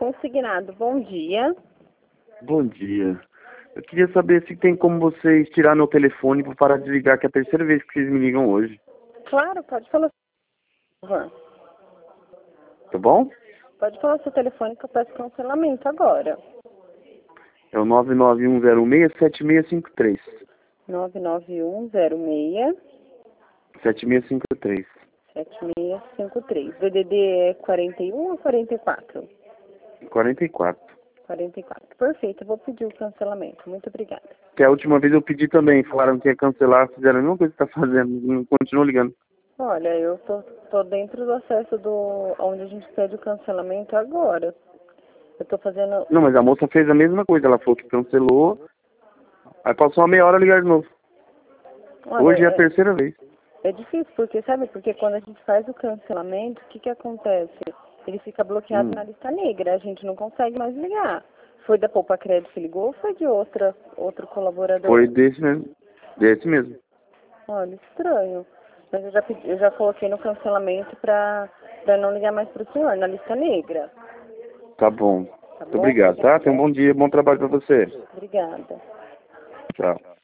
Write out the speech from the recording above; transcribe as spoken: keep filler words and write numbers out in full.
consignado. Bom dia. Bom dia. Eu queria saber se tem como vocês tirar meu telefone para parar de ligar, que é a terceira vez que vocês me ligam hoje. Claro, pode falar. Por favor. Tá bom? Pode falar seu telefone que eu peço cancelamento agora. É o nove nove um zero seis, sete seis cinco três. nove nove um zero seis sete seis cinco três. sete seis cinco três. D D D é quarenta e um ou quarenta e quatro? quarenta e quatro. quarenta e quatro. Perfeito, eu vou pedir o cancelamento. Muito obrigada. Que a última vez eu pedi também, falaram que ia cancelar, fizeram a mesma coisa que você tá fazendo, não continuam ligando. Olha, eu tô, tô dentro do acesso do onde a gente pede o cancelamento agora. Eu tô fazendo... Não, mas a moça fez a mesma coisa, ela falou que cancelou, aí passou uma meia hora a ligar de novo. Olha, Hoje é a é, terceira vez. é difícil, porque sabe, porque quando a gente faz o cancelamento, o que que acontece? Ele fica bloqueado Hum. na lista negra, a gente não consegue mais ligar. Foi da Poupa Crédito que ligou ou foi de outra, outro colaborador? Foi desse mesmo. Desse mesmo. Olha, estranho. Mas eu já, pedi, eu já coloquei no cancelamento pra, pra não ligar mais pro senhor, na lista negra. Tá bom. Tá Muito bom? obrigado, tá? Tenha um bom dia, bom trabalho pra você. Obrigada. Tchau.